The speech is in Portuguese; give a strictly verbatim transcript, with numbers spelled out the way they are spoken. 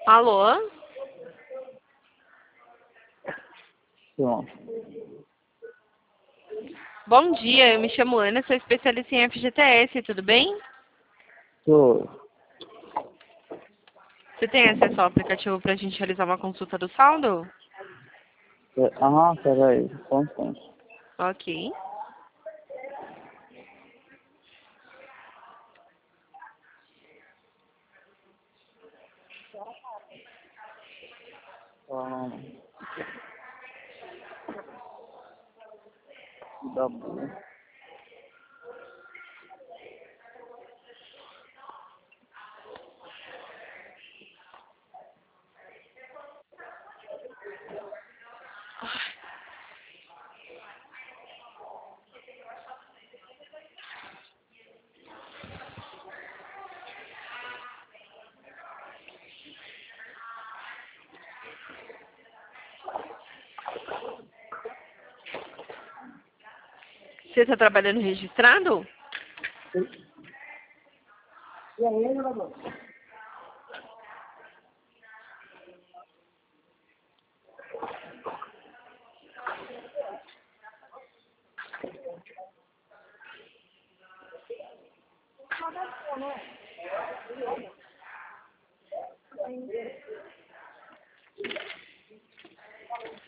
Alô? Bom, Bom dia, eu me chamo Ana, sou especialista em F G T S, tudo bem? tô. Você tem acesso ao aplicativo para a gente realizar uma consulta do saldo? É, aham, peraí, só um instante. Ok. Ah, dá bom. Você está trabalhando registrado? E aí, jogador?